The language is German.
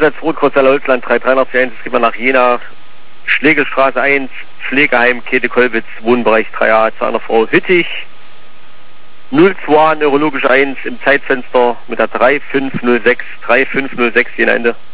Einsatz Rotkreuz Holzland 3381, es geht mal nach Jena, Schlegelstraße 1, Pflegeheim, Käthe-Kollwitz, Wohnbereich 3a, zu einer Frau Hüttig. 02 neurologisch 1 im Zeitfenster mit der 3506, 3506 hier am Ende.